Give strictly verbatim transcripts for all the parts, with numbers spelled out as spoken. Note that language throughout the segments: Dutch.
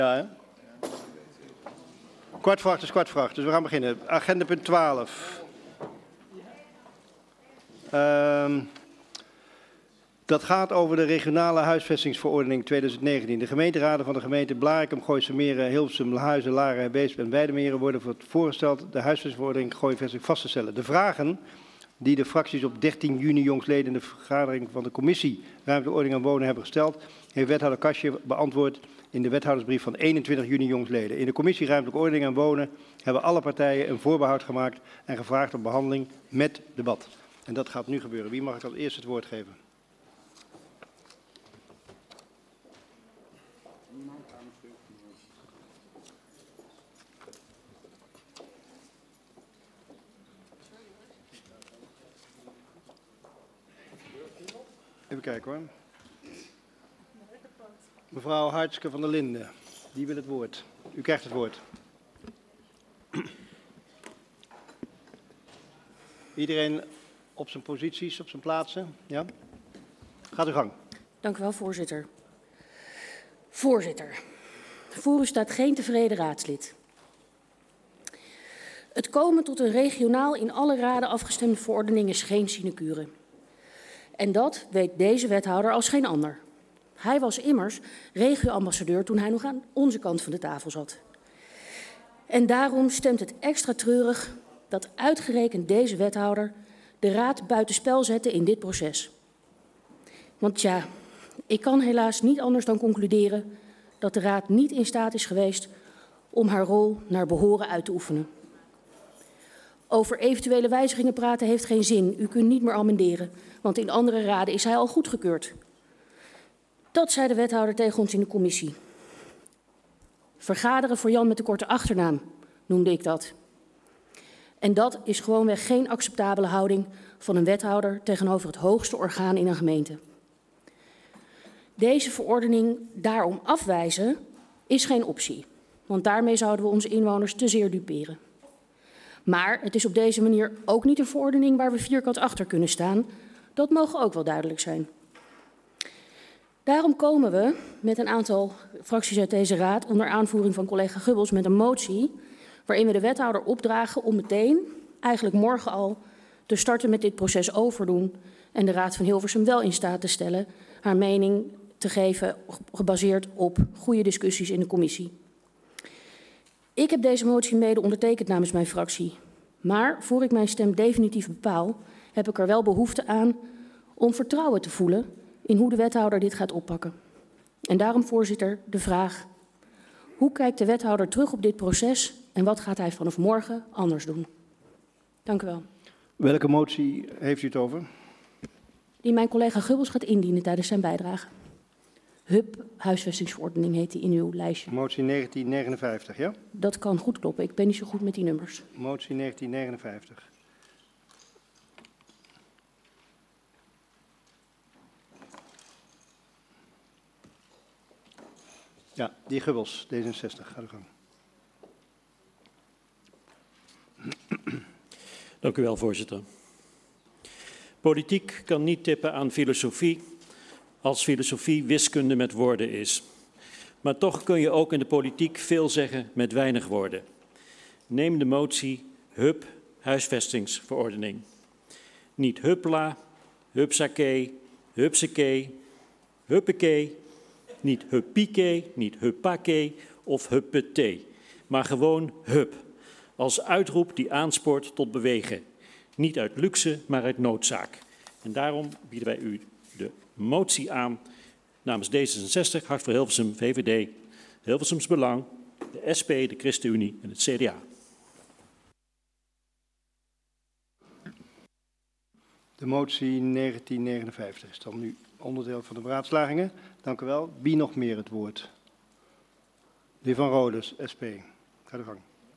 Ja, hè? Kwartvracht is kwartvracht, dus we gaan beginnen. Agenda punt twaalf. Um, dat gaat over de regionale huisvestingsverordening tweeduizend negentien. De gemeenteraden van de gemeente Blaricum, Gooise Meren, Hilversum, Huizen, Laren, Beesp en Weidemeren worden voorgesteld de huisvestingsverordening Gooivesting vast te stellen. De vragen die de fracties op dertien juni jongstleden in de vergadering van de commissie Ruimtelijke Ordening en Wonen hebben gesteld, heeft wethouder Kastje beantwoord in de wethoudersbrief van eenentwintig juni jongstleden. In de commissie Ruimtelijke Ordening en Wonen hebben alle partijen een voorbehoud gemaakt en gevraagd om behandeling met debat. En dat gaat nu gebeuren. Wie mag ik als eerste het woord geven? Even kijken hoor. Mevrouw Hartske van der Linden, die wil het woord. U krijgt het woord. Iedereen op zijn posities, op zijn plaatsen? Ja? Gaat uw gang. Dank u wel, voorzitter. Voorzitter, voor u staat geen tevreden raadslid. Het komen tot een regionaal in alle raden afgestemde verordening is geen sinecure. En dat weet deze wethouder als geen ander. Hij was immers regio-ambassadeur toen hij nog aan onze kant van de tafel zat. En daarom stemt het extra treurig dat uitgerekend deze wethouder de raad buitenspel zette in dit proces. Want ja, ik kan helaas niet anders dan concluderen dat de raad niet in staat is geweest om haar rol naar behoren uit te oefenen. Over eventuele wijzigingen praten heeft geen zin. U kunt niet meer amenderen, want in andere raden is hij al goedgekeurd. Dat zei de wethouder tegen ons in de commissie. Vergaderen voor Jan met de korte achternaam, noemde ik dat. En dat is gewoonweg geen acceptabele houding van een wethouder tegenover het hoogste orgaan in een gemeente. Deze verordening daarom afwijzen is geen optie, want daarmee zouden we onze inwoners te zeer duperen. Maar het is op deze manier ook niet een verordening waar we vierkant achter kunnen staan. Dat mogen ook wel duidelijk zijn. Daarom komen we met een aantal fracties uit deze raad onder aanvoering van collega Gubbels met een motie waarin we de wethouder opdragen om meteen, eigenlijk morgen al, te starten met dit proces overdoen en de Raad van Hilversum wel in staat te stellen haar mening te geven gebaseerd op goede discussies in de commissie. Ik heb deze motie mede ondertekend namens mijn fractie. Maar voor ik mijn stem definitief bepaal, heb ik er wel behoefte aan om vertrouwen te voelen in hoe de wethouder dit gaat oppakken. En daarom, voorzitter, de vraag: hoe kijkt de wethouder terug op dit proces en wat gaat hij vanaf morgen anders doen? Dank u wel. Welke motie heeft u het over? Die mijn collega Gubbels gaat indienen tijdens zijn bijdrage. H U B, huisvestingsverordening heet die in uw lijstje. Motie negentien negenenvijftig, ja? Dat kan goed kloppen. Ik ben niet zo goed met die nummers. Motie negentien negenenvijftig. Ja, die Gubbels, D zesenzestig. Ga de gang. Dank u wel, voorzitter. Politiek kan niet tippen aan filosofie als filosofie wiskunde met woorden is. Maar toch kun je ook in de politiek veel zeggen met weinig woorden. Neem de motie H U B, huisvestingsverordening. Niet huppla, hupsakee, hupsakee, huppakee, niet huppiekee, niet huppakee of huppetee, maar gewoon hub. Als uitroep die aanspoort tot bewegen. Niet uit luxe, maar uit noodzaak. En daarom bieden wij u de motie aan namens D zesenzestig, Hart voor Hilversum, V V D, Hilversums Belang, de S P, de ChristenUnie en het C D A. De motie negentien negenenvijftig is dan nu onderdeel van de beraadslagingen. Dank u wel. Wie nog meer het woord? De heer Van Rodes, S P. Ga de gang.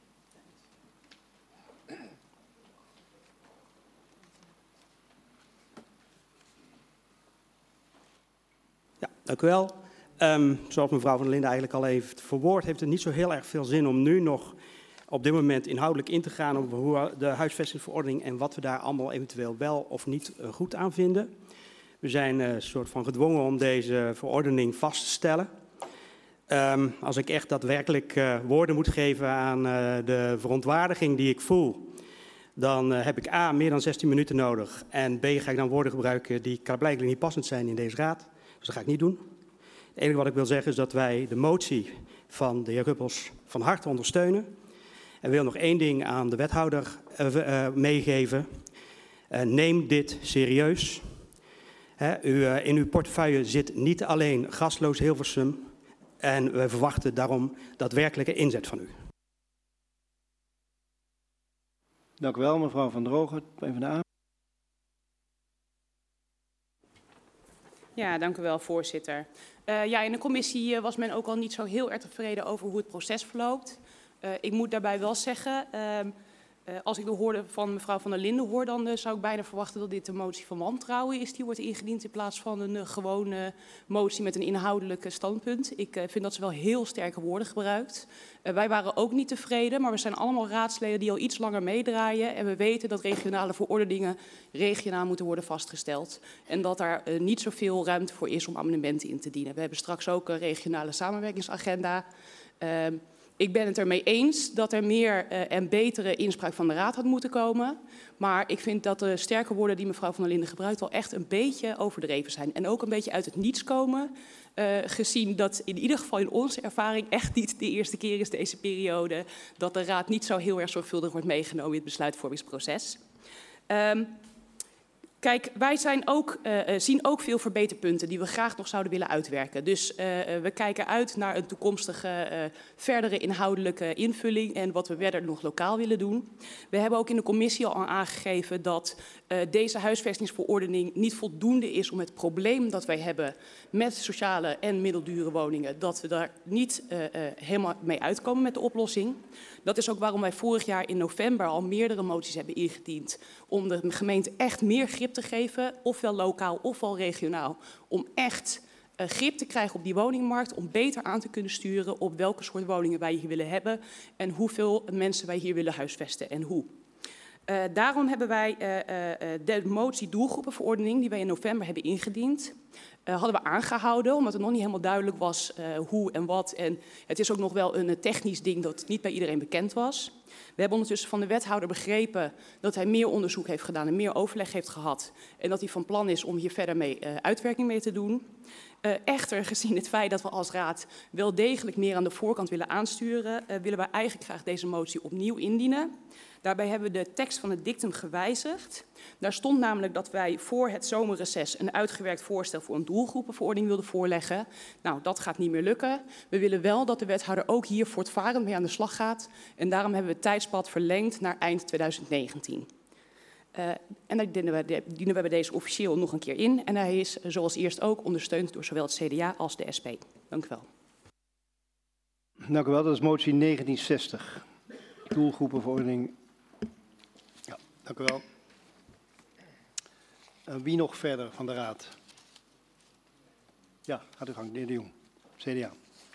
Ja, dank u wel. Um, zoals mevrouw Van der Linden eigenlijk al heeft verwoord, heeft het niet zo heel erg veel zin om nu nog op dit moment inhoudelijk in te gaan over hoe de huisvestingsverordening en wat we daar allemaal eventueel wel of niet uh, goed aan vinden. We zijn een uh, soort van gedwongen om deze verordening vast te stellen. Um, als ik echt daadwerkelijk uh, woorden moet geven aan uh, de verontwaardiging die ik voel, dan uh, heb ik A, meer dan zestien minuten nodig. En B, ga ik dan woorden gebruiken die blijkbaar niet passend zijn in deze raad. Dus dat ga ik niet doen. Het enige wat ik wil zeggen is dat wij de motie van de heer Ruppels van harte ondersteunen. En wil nog één ding aan de wethouder uh, uh, meegeven. Uh, neem dit serieus. He, u, uh, in uw portefeuille zit niet alleen gasloos Hilversum. En we verwachten daarom daadwerkelijke inzet van u. Dank u wel, mevrouw Van Drogen, PvdA. Ja, dank u wel, voorzitter. Uh, ja, in de commissie uh, was men ook al niet zo heel erg tevreden over hoe het proces verloopt. Uh, ik moet daarbij wel zeggen, uh, uh, als ik de woorden van mevrouw Van der Linden hoor, dan uh, zou ik bijna verwachten dat dit een motie van wantrouwen is. Die wordt ingediend in plaats van een uh, gewone motie met een inhoudelijk standpunt. Ik uh, vind dat ze wel heel sterke woorden gebruikt. Uh, wij waren ook niet tevreden, maar we zijn allemaal raadsleden die al iets langer meedraaien. En we weten dat regionale verordeningen regionaal moeten worden vastgesteld. En dat daar uh, niet zoveel ruimte voor is om amendementen in te dienen. We hebben straks ook een regionale samenwerkingsagenda. Uh, Ik ben het ermee eens dat er meer uh, en betere inspraak van de Raad had moeten komen. Maar ik vind dat de sterke woorden die mevrouw Van der Linden gebruikt wel echt een beetje overdreven zijn. En ook een beetje uit het niets komen. Uh, gezien dat in ieder geval in onze ervaring echt niet de eerste keer is deze periode dat de Raad niet zo heel erg zorgvuldig wordt meegenomen in het besluitvormingsproces. Um, Kijk, wij zijn ook, uh, zien ook veel verbeterpunten die we graag nog zouden willen uitwerken. Dus uh, we kijken uit naar een toekomstige uh, verdere inhoudelijke invulling en wat we verder nog lokaal willen doen. We hebben ook in de commissie al aangegeven dat uh, deze huisvestingsverordening niet voldoende is om het probleem dat wij hebben met sociale en middeldure woningen, dat we daar niet uh, uh, helemaal mee uitkomen met de oplossing. Dat is ook waarom wij vorig jaar in november al meerdere moties hebben ingediend om de gemeente echt meer grip te geven, ofwel lokaal ofwel regionaal, om echt uh, grip te krijgen op die woningmarkt, om beter aan te kunnen sturen op welke soort woningen wij hier willen hebben en hoeveel mensen wij hier willen huisvesten en hoe. Uh, daarom hebben wij uh, uh, de motie doelgroepenverordening die wij in november hebben ingediend, uh, hadden we aangehouden, omdat het nog niet helemaal duidelijk was uh, hoe en wat. En het is ook nog wel een technisch ding dat niet bij iedereen bekend was. We hebben ondertussen van de wethouder begrepen dat hij meer onderzoek heeft gedaan en meer overleg heeft gehad. En dat hij van plan is om hier verder mee uh, uitwerking mee te doen. Uh, echter, gezien het feit dat we als raad wel degelijk meer aan de voorkant willen aansturen, uh, willen wij eigenlijk graag deze motie opnieuw indienen. Daarbij hebben we de tekst van het dictum gewijzigd. Daar stond namelijk dat wij voor het zomerreces een uitgewerkt voorstel voor een doelgroepenverordening wilden voorleggen. Nou, dat gaat niet meer lukken. We willen wel dat de wethouder ook hier voortvarend mee aan de slag gaat. En daarom hebben we het tijdspad verlengd naar eind tweeduizend negentien. Uh, en daar dienen we, dienen we bij deze officieel nog een keer in. En hij is, zoals eerst ook, ondersteund door zowel het C D A als de S P. Dank u wel. Dank u wel. Dat is motie negentien zestig. Doelgroepenverordening. Ja, dank u wel. Uh, wie nog verder van de Raad? Ja, gaat u gang, de heer De Jong, C D A.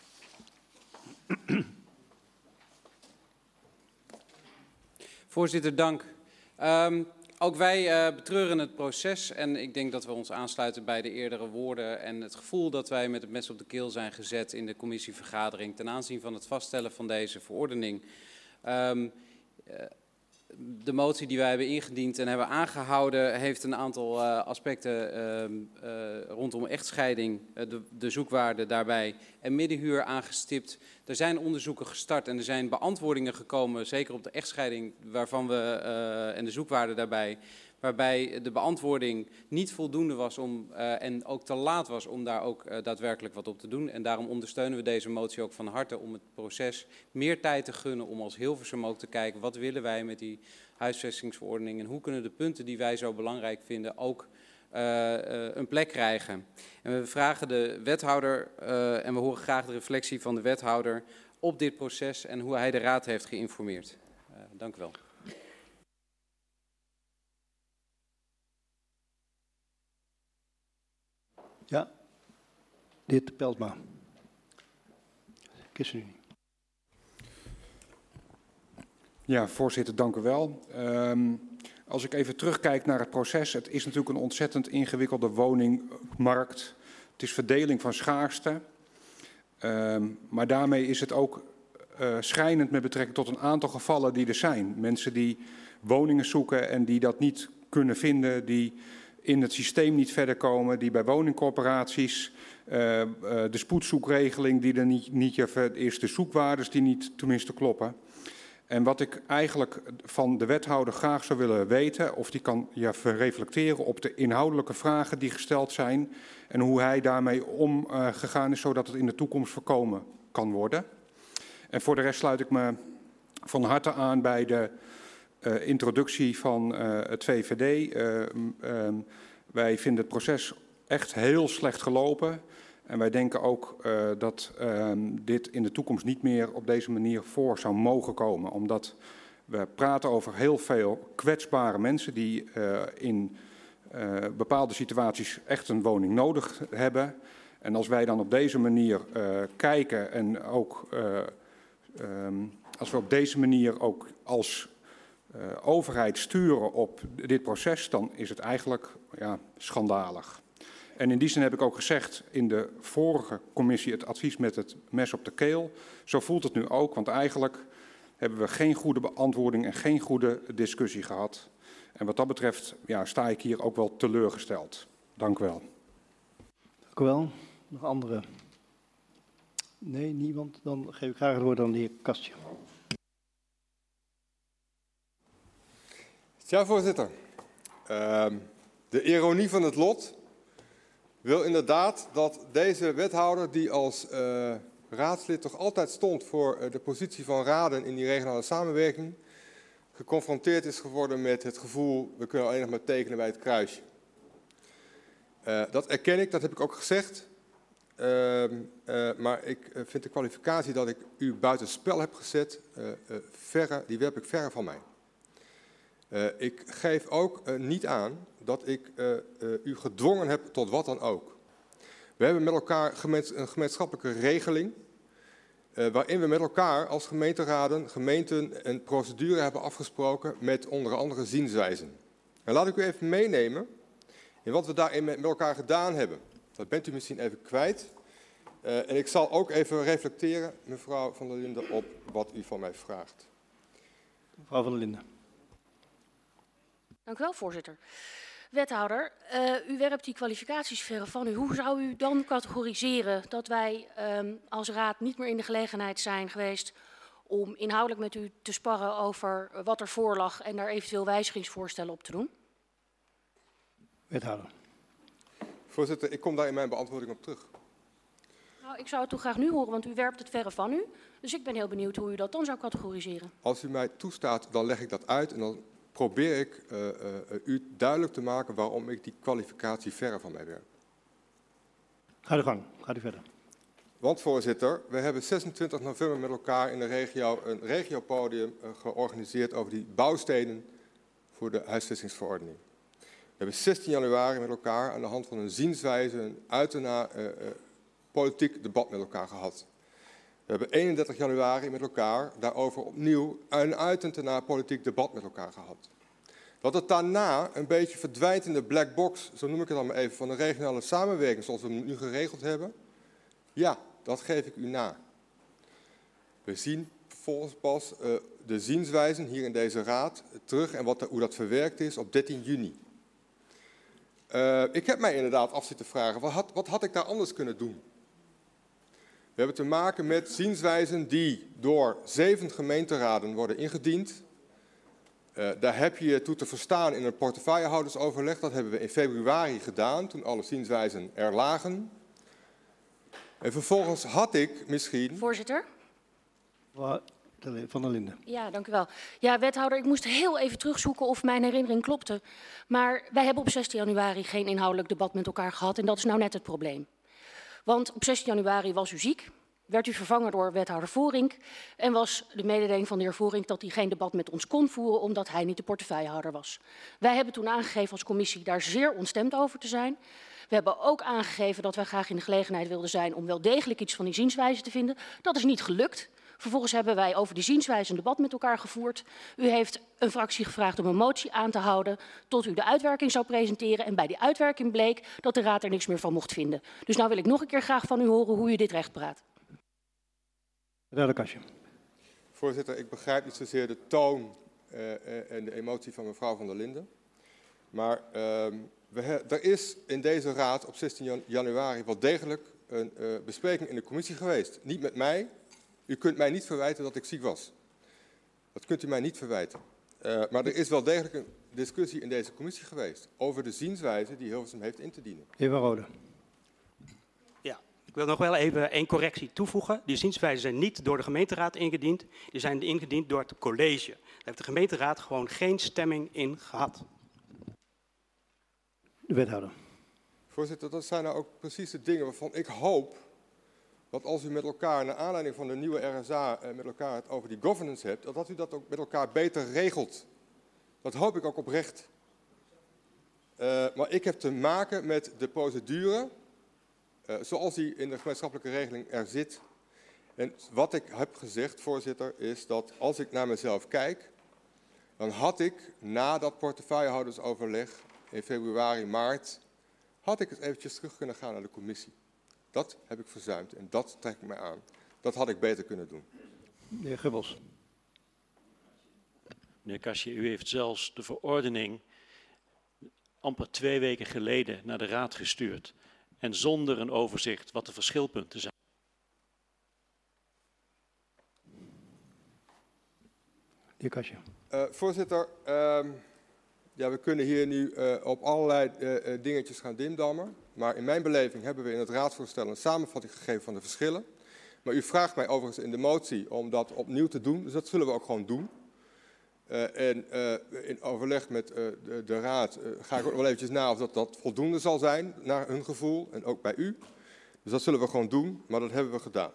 Voorzitter, dank. Um, ook wij uh, betreuren het proces en ik denk dat we ons aansluiten bij de eerdere woorden en het gevoel dat wij met het mes op de keel zijn gezet in de commissievergadering ten aanzien van het vaststellen van deze verordening. Um, uh, De motie die wij hebben ingediend en hebben aangehouden heeft een aantal uh, aspecten uh, uh, rondom echtscheiding, uh, de, de zoekwaarde daarbij en middenhuur aangestipt. Er zijn onderzoeken gestart en er zijn beantwoordingen gekomen, zeker op de echtscheiding waarvan we, uh, en de zoekwaarde daarbij, waarbij de beantwoording niet voldoende was om, uh, en ook te laat was om daar ook uh, daadwerkelijk wat op te doen. En daarom ondersteunen we deze motie ook van harte om het proces meer tijd te gunnen om als Hilversum ook te kijken wat willen wij met die huisvestingsverordening en hoe kunnen de punten die wij zo belangrijk vinden ook uh, uh, een plek krijgen. En we vragen de wethouder uh, en we horen graag de reflectie van de wethouder op dit proces en hoe hij de raad heeft geïnformeerd. Uh, dank u wel. Ja, de heer Peltma. ChristenUnie. Ja, voorzitter, dank u wel. Um, als ik even terugkijk naar het proces, het is natuurlijk een ontzettend ingewikkelde woningmarkt. Het is verdeling van schaarste. Um, maar daarmee is het ook uh, schrijnend met betrekking tot een aantal gevallen die er zijn. Mensen die woningen zoeken en die dat niet kunnen vinden, die in het systeem niet verder komen, die bij woningcorporaties, uh, uh, de spoedzoekregeling die er niet, niet is, de zoekwaardes die niet tenminste kloppen. En wat ik eigenlijk van de wethouder graag zou willen weten, of die kan ja, reflecteren op de inhoudelijke vragen die gesteld zijn en hoe hij daarmee omgegaan uh, is, zodat het in de toekomst voorkomen kan worden. En voor de rest sluit ik me van harte aan bij de uh, introductie van uh, het V V D. Uh, um, wij vinden het proces echt heel slecht gelopen. En wij denken ook uh, dat uh, dit in de toekomst niet meer op deze manier voor zou mogen komen. Omdat we praten over heel veel kwetsbare mensen die uh, in uh, bepaalde situaties echt een woning nodig hebben. En als wij dan op deze manier uh, kijken en ook uh, um, als we op deze manier ook als uh, overheid sturen op dit proces, dan is het eigenlijk ja, schandalig. En in die zin heb ik ook gezegd in de vorige commissie het advies met het mes op de keel. Zo voelt het nu ook, want eigenlijk hebben we geen goede beantwoording en geen goede discussie gehad. En wat dat betreft ja, sta ik hier ook wel teleurgesteld. Dank u wel. Dank u wel. Nog andere? Nee, niemand? Dan geef ik graag het woord aan de heer Kastje. Ja, voorzitter. Uh, de ironie van het lot wil inderdaad dat deze wethouder, die als uh, raadslid toch altijd stond voor uh, de positie van raden in die regionale samenwerking, geconfronteerd is geworden met het gevoel, we kunnen alleen nog maar tekenen bij het kruisje. Uh, dat erken ik, dat heb ik ook gezegd. Uh, uh, maar ik uh, vind de kwalificatie dat ik u buitenspel heb gezet, uh, uh, verre, die werp ik verre van mij. Uh, ik geef ook uh, niet aan dat ik uh, uh, u gedwongen heb tot wat dan ook. We hebben met elkaar gemeens, een gemeenschappelijke regeling, uh, waarin we met elkaar als gemeenteraden, gemeenten een procedure hebben afgesproken met onder andere zienswijzen. En laat ik u even meenemen in wat we daarin met elkaar gedaan hebben. Dat bent u misschien even kwijt. Uh, en ik zal ook even reflecteren, mevrouw Van der Linden, op wat u van mij vraagt. Mevrouw Van der Linden. Dank u wel, voorzitter. Wethouder, uh, u werpt die kwalificaties verre van u. Hoe zou u dan categoriseren dat wij um, als raad niet meer in de gelegenheid zijn geweest om inhoudelijk met u te sparren over wat er voor lag en daar eventueel wijzigingsvoorstellen op te doen? Wethouder. Voorzitter, ik kom daar in mijn beantwoording op terug. Nou, ik zou het toch graag nu horen, want u werpt het verre van u. Dus ik ben heel benieuwd hoe u dat dan zou categoriseren. Als u mij toestaat, dan leg ik dat uit en dan probeer ik uh, uh, u duidelijk te maken waarom ik die kwalificatie verre van mij werp. Ga de gang, gaat u verder. Want voorzitter, we hebben zesentwintig november met elkaar in de regio een regiopodium uh, georganiseerd over die bouwstenen voor de huisvestingsverordening. We hebben zestien januari met elkaar aan de hand van een zienswijze een uiterna uh, uh, politiek debat met elkaar gehad. We hebben eenendertig januari met elkaar daarover opnieuw een uiterna politiek debat met elkaar gehad. Dat het daarna een beetje verdwijnt in de black box, zo noem ik het dan maar even, van de regionale samenwerking zoals we hem nu geregeld hebben. Ja, dat geef ik u na. We zien vervolgens pas uh, de zienswijzen hier in deze raad terug en wat, hoe dat verwerkt is op dertien juni. Uh, ik heb mij inderdaad af zitten vragen, wat had, wat had ik daar anders kunnen doen? We hebben te maken met zienswijzen die door zeven gemeenteraden worden ingediend. Uh, daar heb je je toe te verstaan in een portefeuillehoudersoverleg. Dat hebben we in februari gedaan, toen alle zienswijzen er lagen. En vervolgens had ik misschien... Voorzitter? Van der Linden. Ja, dank u wel. Ja, wethouder, ik moest heel even terugzoeken of mijn herinnering klopte. Maar wij hebben op zestien januari geen inhoudelijk debat met elkaar gehad en dat is nou net het probleem. Want op zestien januari was u ziek, werd u vervangen door wethouder Voorink en was de mededeling van de heer Voorink dat hij geen debat met ons kon voeren omdat hij niet de portefeuillehouder was. Wij hebben toen aangegeven als commissie daar zeer ontstemd over te zijn. We hebben ook aangegeven dat wij graag in de gelegenheid wilden zijn om wel degelijk iets van die zienswijze te vinden. Dat is niet gelukt. Vervolgens hebben wij over die zienswijze een debat met elkaar gevoerd. U heeft een fractie gevraagd om een motie aan te houden tot u de uitwerking zou presenteren. En bij die uitwerking bleek dat de raad er niks meer van mocht vinden. Dus nou wil ik nog een keer graag van u horen hoe u dit recht praat. Wethouder Kastje. Voorzitter, ik begrijp niet zozeer de toon uh, en de emotie van mevrouw Van der Linden. Maar uh, we er is in deze raad op zestien januari wel degelijk een uh, bespreking in de commissie geweest. Niet met mij. U kunt mij niet verwijten dat ik ziek was. Dat kunt u mij niet verwijten. Uh, maar er is wel degelijk een discussie in deze commissie geweest over de zienswijze die Hilversum heeft in te dienen. Heer Van Rode. Ja, ik wil nog wel even één correctie toevoegen. Die zienswijzen zijn niet door de gemeenteraad ingediend. Die zijn ingediend door het college. Daar heeft de gemeenteraad gewoon geen stemming in gehad. De wethouder. Voorzitter, dat zijn nou ook precies de dingen waarvan ik hoop dat als u met elkaar, naar aanleiding van de nieuwe R S A, met elkaar het over die governance hebt, dat u dat ook met elkaar beter regelt. Dat hoop ik ook oprecht. Uh, maar ik heb te maken met de procedure, uh, zoals die in de gemeenschappelijke regeling er zit. En wat ik heb gezegd, voorzitter, is dat als ik naar mezelf kijk, dan had ik na dat portefeuillehoudersoverleg in februari, maart, had ik eens eventjes terug kunnen gaan naar de commissie. Dat heb ik verzuimd en dat trek ik mij aan. Dat had ik beter kunnen doen. De heer Gubbels. Meneer Kastje, u heeft zelfs de verordening amper twee weken geleden naar de raad gestuurd. En zonder een overzicht wat de verschilpunten zijn. De heer Kastje. Uh, voorzitter, uh, ja, we kunnen hier nu uh, op allerlei uh, dingetjes gaan dimdammen. Maar in mijn beleving hebben we in het raadsvoorstel een samenvatting gegeven van de verschillen. Maar u vraagt mij overigens in de motie om dat opnieuw te doen. Dus dat zullen we ook gewoon doen. Uh, en uh, in overleg met uh, de, de raad uh, ga ik ook nog wel eventjes na of dat, dat voldoende zal zijn naar hun gevoel. En ook bij u. Dus dat zullen we gewoon doen, maar dat hebben we gedaan.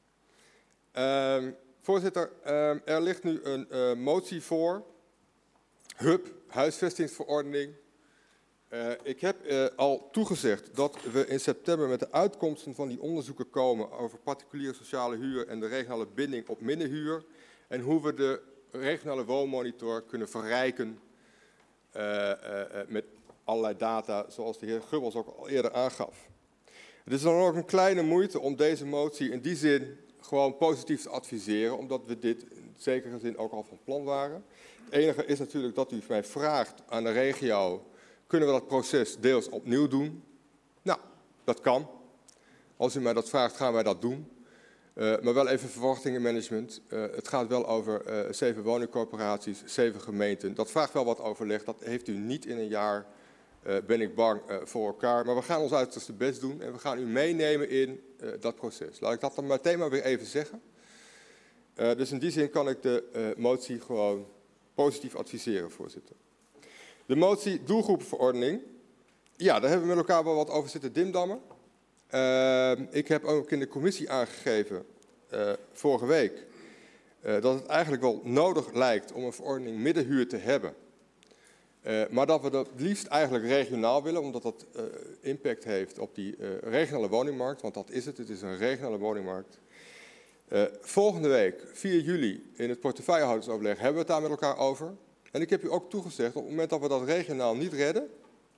Uh, voorzitter, uh, er ligt nu een uh, motie voor. H U B, huisvestingsverordening. Uh, ik heb uh, al toegezegd dat we in september met de uitkomsten van die onderzoeken komen over particuliere sociale huur en de regionale binding op middenhuur. En hoe we de regionale woonmonitor kunnen verrijken uh, uh, met allerlei data, zoals de heer Gubbels ook al eerder aangaf. Het is dan ook een kleine moeite om deze motie in die zin gewoon positief te adviseren, omdat we dit in zekere zin ook al van plan waren. Het enige is natuurlijk dat u mij vraagt aan de regio, kunnen we dat proces deels opnieuw doen? Nou, dat kan. Als u mij dat vraagt, gaan wij dat doen. Uh, maar wel even verwachtingenmanagement. Uh, het gaat wel over uh, zeven woningcorporaties, zeven gemeenten. Dat vraagt wel wat overleg. Dat heeft u niet in een jaar, uh, ben ik bang, uh, voor elkaar. Maar we gaan ons uiterste best doen en we gaan u meenemen in uh, dat proces. Laat ik dat dan meteen maar weer even zeggen. Uh, dus in die zin kan ik de uh, motie gewoon positief adviseren, voorzitter. De motie doelgroepenverordening. Ja, daar hebben we met elkaar wel wat over zitten dimdammen. Uh, ik heb ook in de commissie aangegeven, uh, vorige week, uh, dat het eigenlijk wel nodig lijkt om een verordening middenhuur te hebben. Uh, maar dat we dat liefst eigenlijk regionaal willen, omdat dat uh, impact heeft op die uh, regionale woningmarkt. Want dat is het, het is een regionale woningmarkt. Uh, volgende week, vier juli, in het portefeuillehoudersoverleg, hebben we het daar met elkaar over. En ik heb u ook toegezegd, op het moment dat we dat regionaal niet redden,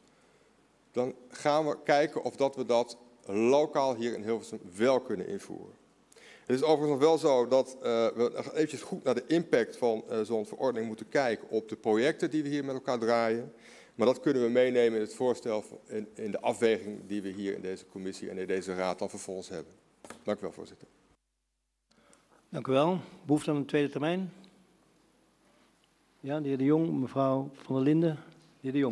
dan gaan we kijken of dat we dat lokaal hier in Hilversum wel kunnen invoeren. Het is overigens nog wel zo dat uh, we eventjes goed naar de impact van uh, zo'n verordening moeten kijken op de projecten die we hier met elkaar draaien. Maar dat kunnen we meenemen in het voorstel, in, in de afweging die we hier in deze commissie en in deze raad dan vervolgens hebben. Dank u wel, voorzitter. Dank u wel. Behoefte aan een tweede termijn? Ja, de heer De Jong, mevrouw Van der Linden. De heer De Jong.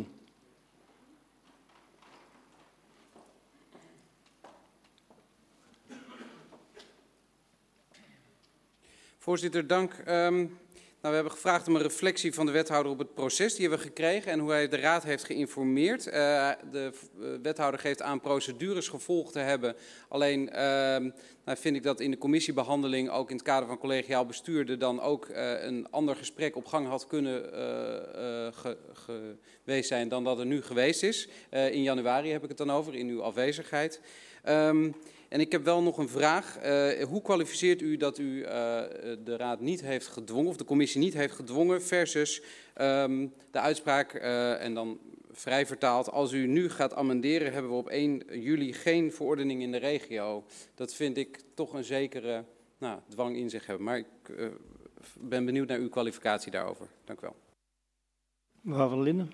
Voorzitter, dank. Um, nou, we hebben gevraagd om een reflectie van de wethouder op het proces. Die hebben we gekregen en hoe hij de raad heeft geïnformeerd. Uh, de uh, wethouder geeft aan procedures gevolgd te hebben. Alleen uh, nou vind ik dat in de commissiebehandeling, ook in het kader van collegiaal bestuur, er dan ook uh, een ander gesprek op gang had kunnen uh, uh, ge, geweest zijn dan dat er nu geweest is. Uh, in januari heb ik het dan over, in uw afwezigheid. Um, En ik heb wel nog een vraag. Uh, hoe kwalificeert u dat u uh, de raad niet heeft gedwongen, of de commissie niet heeft gedwongen, versus um, de uitspraak, uh, en dan vrij vertaald, als u nu gaat amenderen, hebben we op één juli geen verordening in de regio. Dat vind ik toch een zekere nou, dwang in zich hebben. Maar ik uh, ben benieuwd naar uw kwalificatie daarover. Dank u wel. Mevrouw van der Linden.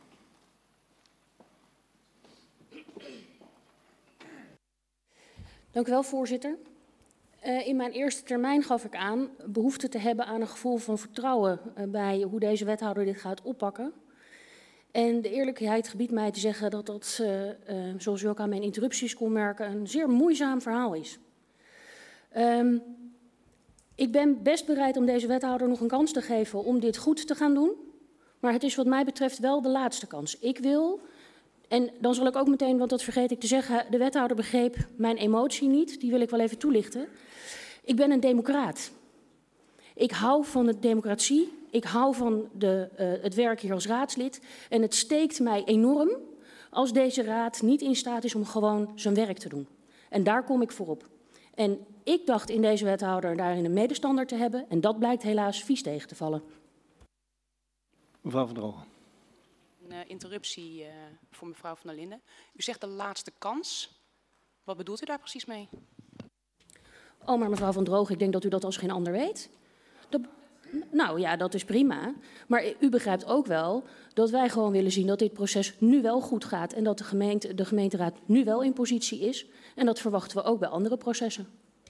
Dank u wel, voorzitter. Uh, in mijn eerste termijn gaf ik aan behoefte te hebben aan een gevoel van vertrouwen uh, bij hoe deze wethouder dit gaat oppakken. En de eerlijkheid gebiedt mij te zeggen dat dat, uh, uh, zoals u ook aan mijn interrupties kon merken, een zeer moeizaam verhaal is. Um, ik ben best bereid om deze wethouder nog een kans te geven om dit goed te gaan doen. Maar het is wat mij betreft wel de laatste kans. Ik wil, en dan zal ik ook meteen, want dat vergeet ik te zeggen, de wethouder begreep mijn emotie niet. Die wil ik wel even toelichten. Ik ben een democraat. Ik hou van de democratie. Ik hou van de, uh, het werk hier als raadslid. En het steekt mij enorm als deze raad niet in staat is om gewoon zijn werk te doen. En daar kom ik voor op. En ik dacht in deze wethouder daarin een medestander te hebben. En dat blijkt helaas vies tegen te vallen. Mevrouw van Drogen. Een uh, interruptie uh, voor mevrouw van der Linden. U zegt de laatste kans. Wat bedoelt u daar precies mee? Oh, maar mevrouw van Drogen, ik denk dat u dat als geen ander weet. Dat, nou ja, dat is prima. Maar u begrijpt ook wel dat wij gewoon willen zien dat dit proces nu wel goed gaat. En dat de, gemeente, de gemeenteraad nu wel in positie is. En dat verwachten we ook bij andere processen.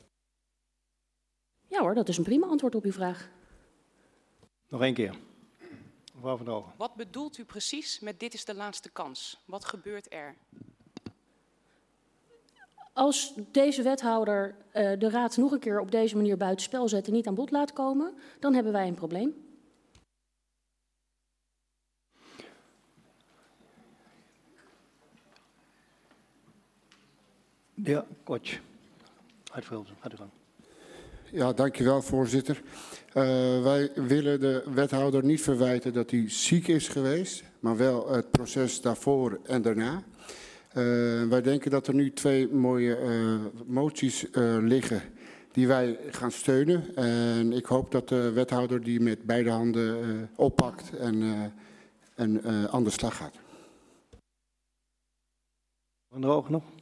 Ja hoor, dat is een prima antwoord op uw vraag. Nog één keer. Mevrouw van Drogen. Wat bedoelt u precies met dit is de laatste kans? Wat gebeurt er? Als deze wethouder uh, de raad nog een keer op deze manier buitenspel zet en niet aan bod laat komen, dan hebben wij een probleem. Ja, Kotsch. Uitvoeren, gaat u gang. Ja, dankjewel, voorzitter. Uh, wij willen de wethouder niet verwijten dat hij ziek is geweest, maar wel het proces daarvoor en daarna. Uh, wij denken dat er nu twee mooie uh, moties uh, liggen die wij gaan steunen. En ik hoop dat de wethouder die met beide handen uh, oppakt en, uh, en uh, aan de slag gaat. Van Drogen nog?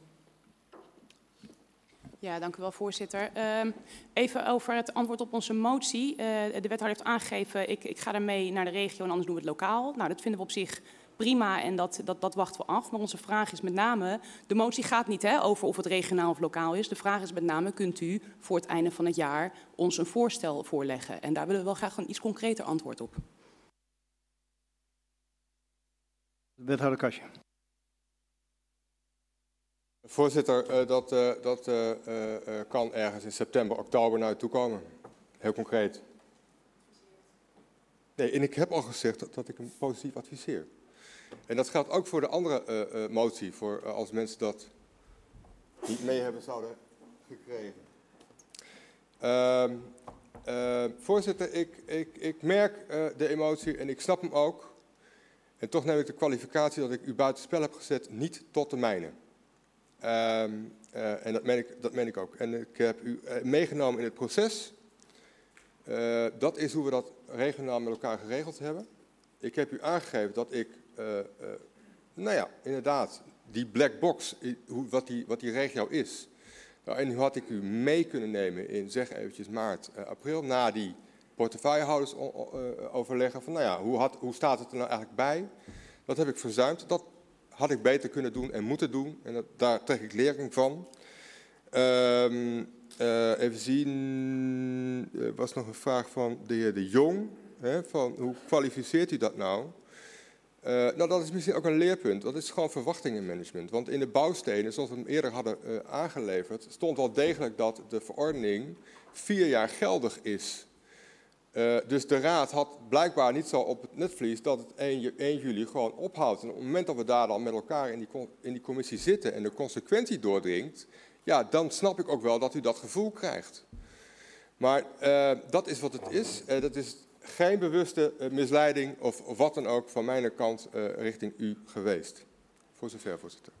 Ja, dank u wel, voorzitter. Uh, even over het antwoord op onze motie. Uh, de wethouder heeft aangegeven, ik, ik ga daarmee naar de regio en anders doen we het lokaal. Nou, dat vinden we op zich prima en dat, dat, dat wachten we af. Maar onze vraag is met name, de motie gaat niet hè, over of het regionaal of lokaal is. De vraag is met name, kunt u voor het einde van het jaar ons een voorstel voorleggen? En daar willen we wel graag een iets concreter antwoord op. Wethouder Kastje. Voorzitter, uh, dat, uh, dat uh, uh, kan ergens in september, oktober naar u toe komen. Heel concreet. Nee, en ik heb al gezegd dat, dat ik hem positief adviseer. En dat geldt ook voor de andere uh, uh, motie, voor uh, als mensen dat niet mee hebben zouden gekregen. Uh, uh, voorzitter, ik, ik, ik merk uh, de emotie en ik snap hem ook. En toch neem ik de kwalificatie dat ik u buitenspel heb gezet niet tot de mijne. Uh, uh, en dat meen, ik, dat meen ik ook. En ik heb u uh, meegenomen in het proces. Uh, dat is hoe we dat regionaal met elkaar geregeld hebben. Ik heb u aangegeven dat ik, uh, uh, nou ja, inderdaad, die black box, hoe, wat, die, wat die regio is. Nou, en nu had ik u mee kunnen nemen in, zeg eventjes, maart, uh, april, na die portefeuillehouders uh, overleggen. Van, nou ja, hoe, had, hoe staat het er nou eigenlijk bij? Dat heb ik verzuimd. Dat had ik beter kunnen doen en moeten doen. En dat, daar trek ik lering van. Uh, uh, even zien, er was nog een vraag van de heer De Jong. Hè, van hoe kwalificeert u dat nou? Uh, nou, dat is misschien ook een leerpunt. Dat is gewoon verwachtingenmanagement. Want in de bouwstenen, zoals we hem eerder hadden uh, aangeleverd, stond wel degelijk dat de verordening vier jaar geldig is. Uh, dus de raad had blijkbaar niet zo op het netvlies dat het één juli gewoon ophoudt. En op het moment dat we daar dan met elkaar in die, in die commissie zitten en de consequentie doordringt, ja, dan snap ik ook wel dat u dat gevoel krijgt. Maar uh, dat is wat het is. Uh, dat is geen bewuste uh, misleiding of, of wat dan ook van mijn kant uh, richting u geweest. Voor zover, voorzitter.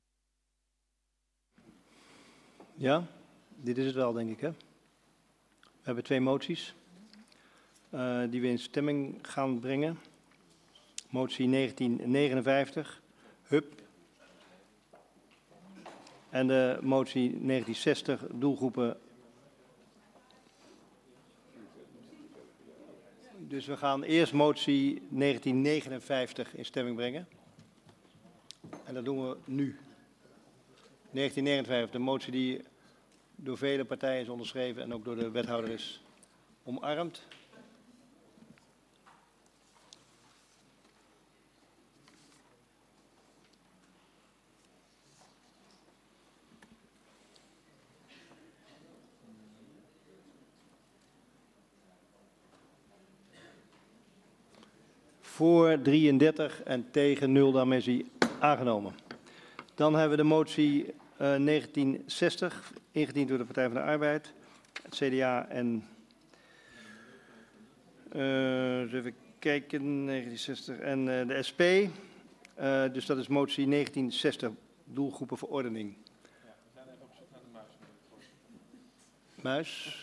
Ja, dit is het wel, denk ik, hè? We hebben twee moties uh, die we in stemming gaan brengen. Motie negentien negenenvijftig, H U B. En de motie negentien zestig, doelgroepen Dus we gaan eerst motie negentien negenenvijftig in stemming brengen. En dat doen we nu. negentien negenenvijftig, de motie die door vele partijen is onderschreven en ook door de wethouder is omarmd. Voor drieëndertig en tegen nul, daarmee is die aangenomen. Dan hebben we de motie uh, negentien zestig, ingediend door de Partij van de Arbeid, het C D A en... Uh, even kijken, negentien zestig en uh, de S P. Uh, dus dat is motie negentien zestig, doelgroepenverordening. Ja, we zijn even op zoek naar de muis. Muis?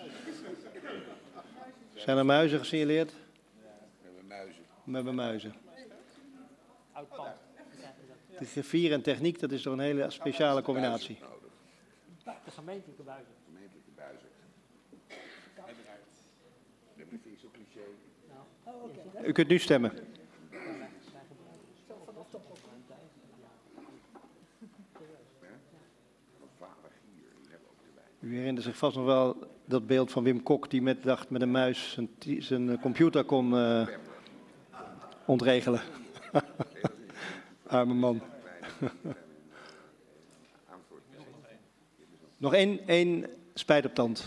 Zijn er muizen gesignaleerd? Ja, we hebben muizen. We hebben muizen. De griffier en techniek, dat is toch een hele speciale combinatie. De gemeentelijke buizen. Gemeentelijke buizen. U kunt nu stemmen. U herinnert zich vast nog wel dat beeld van Wim Kok die met, dacht met een muis zijn, zijn computer kon uh, ontregelen. Arme man. Nog één, één spijt op tand.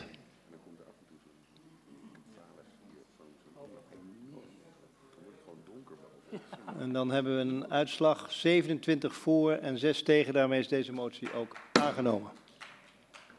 En dan hebben we een uitslag zevenentwintig voor en zes tegen. Daarmee is deze motie ook aangenomen.